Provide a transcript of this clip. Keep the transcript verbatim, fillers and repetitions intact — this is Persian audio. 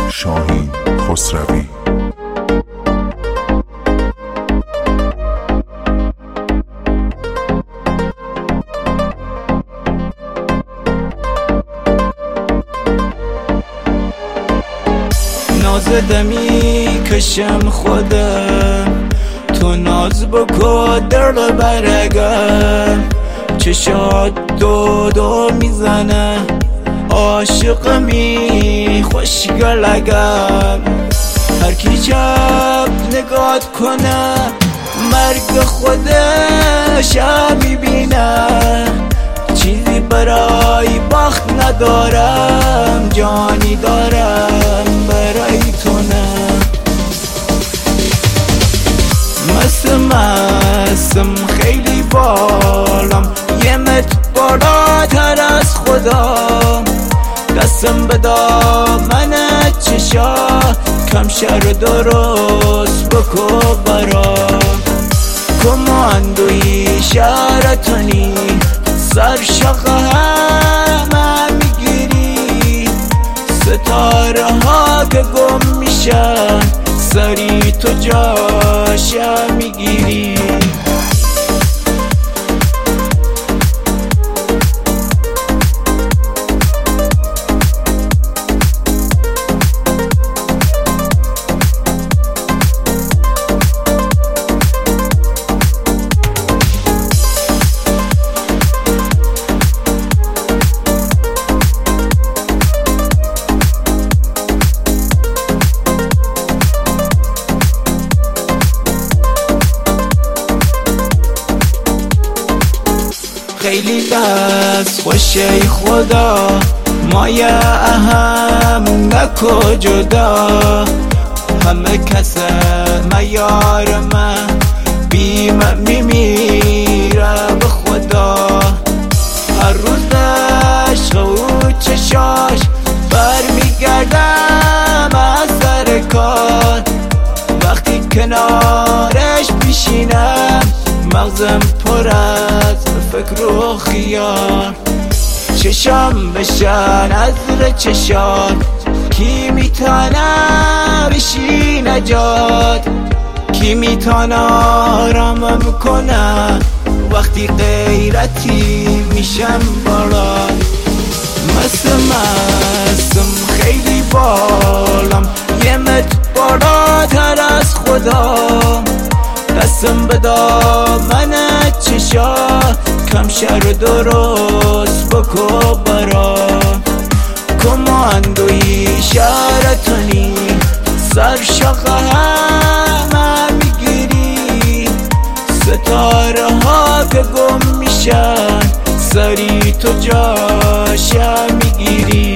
شاهین خسروی. نازده می کشم خودم، تو ناز بکن در برگم. چشات دو دو میزنه، عاشقمی خوشگلگم. هر کی چپ نگات کنه، مرگ خودش میبینه. چیزی برای باخت ندارم، جانی دارم برای تو نه. مستم مستم خیلی بالم، یه متر بالاتر از خدا. دستم به دامن چشا، کم شر درست بکو برا. کماندوی شهرتونی، سر شقه همه میگیری. ستاره ها که گم میشن، سری تو جاشم میگیری. خیلی دست خوشه خدا، مایه اهم نکو جدا. همه کسه میار من، بیم میمیره به خدا. هر روز عشق و چشاش برمیگردم از سر کار. وقتی کنارش بشینم، مغزم پر از فکر و خیال. چشام بشن از ره چشات، کی میتونه بشی نجات. کی میتونه آرامم کنه، وقتی غیرتی میشم برات. مستم مستم خیلی بالم، یه متر بالاتر از خدا. دستم به دامن چشا، کم شر درست بکو برا. کماندوی شهرتونی، سر شقه همه میگیری. ستاره ها که گم میشن، سری تو جاشم میگیری.